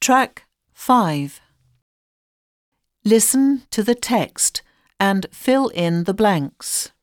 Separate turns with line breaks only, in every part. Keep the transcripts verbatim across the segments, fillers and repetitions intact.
Track five. Listen to the text and fill in the blanks.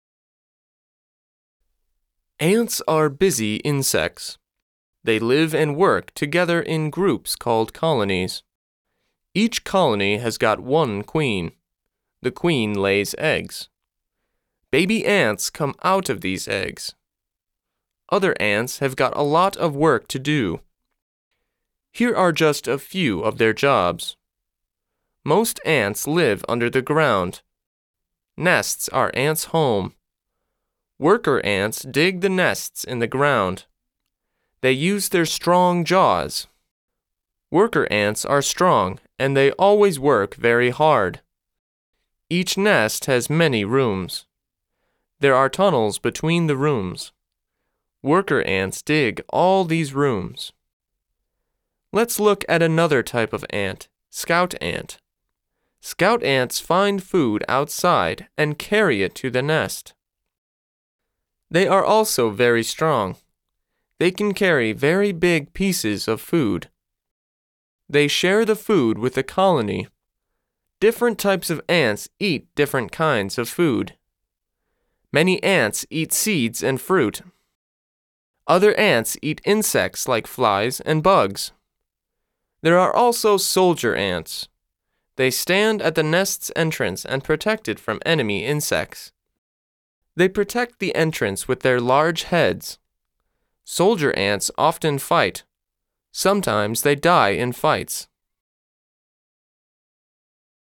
Ants are busy insects. They live and work together in groups called colonies. Each colony has got one queen. The queen lays eggs. Baby ants come out of these eggs. Other ants have got a lot of work to do. Here are just a few of their jobs. Most ants live under the ground. Nests are ants' home. Worker ants dig the nests in the ground. They use their strong jaws. Worker ants are strong and they always work very hard. Each nest has many rooms. There are tunnels between the rooms. Worker ants dig all these rooms. Let's look at another type of ant, scout ant. Scout ants find food outside and carry it to the nest. They are also very strong. They can carry very big pieces of food. They share the food with the colony. Different types of ants eat different kinds of food. Many ants eat seeds and fruit. Other ants eat insects like flies and bugs. There are also soldier ants. They stand at the nest's entrance and protect it from enemy insects. They protect the entrance with their large heads. Soldier ants often fight. Sometimes they die in fights.